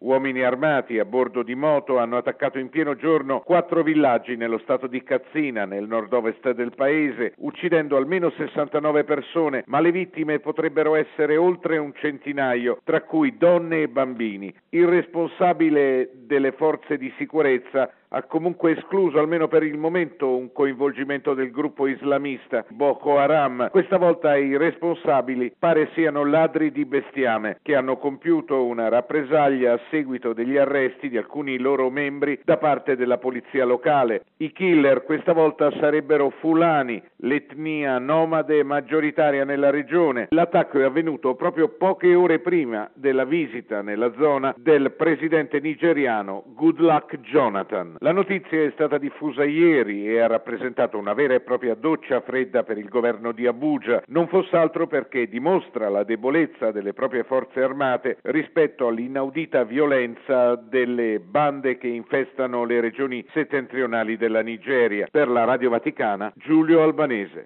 Uomini armati a bordo di moto hanno attaccato in pieno giorno 4 villaggi nello stato di Katsina, nel nord-ovest del paese, uccidendo almeno 69 persone, ma le vittime potrebbero essere oltre un centinaio, tra cui donne e bambini. Il responsabile delle forze di sicurezza ha comunque escluso, almeno per il momento, un coinvolgimento del gruppo islamista Boko Haram. Questa volta i responsabili pare siano ladri di bestiame che hanno compiuto una rappresaglia a seguito degli arresti di alcuni loro membri da parte della polizia locale. I killer questa volta sarebbero Fulani, l'etnia nomade maggioritaria nella regione. L'attacco è avvenuto proprio poche ore prima della visita nella zona del presidente nigeriano Goodluck Jonathan. La notizia è stata diffusa ieri e ha rappresentato una vera e propria doccia fredda per il governo di Abuja, non fosse altro perché dimostra la debolezza delle proprie forze armate rispetto all'inaudita violenza delle bande che infestano le regioni settentrionali della Nigeria. Per la Radio Vaticana, Giulio Albanese.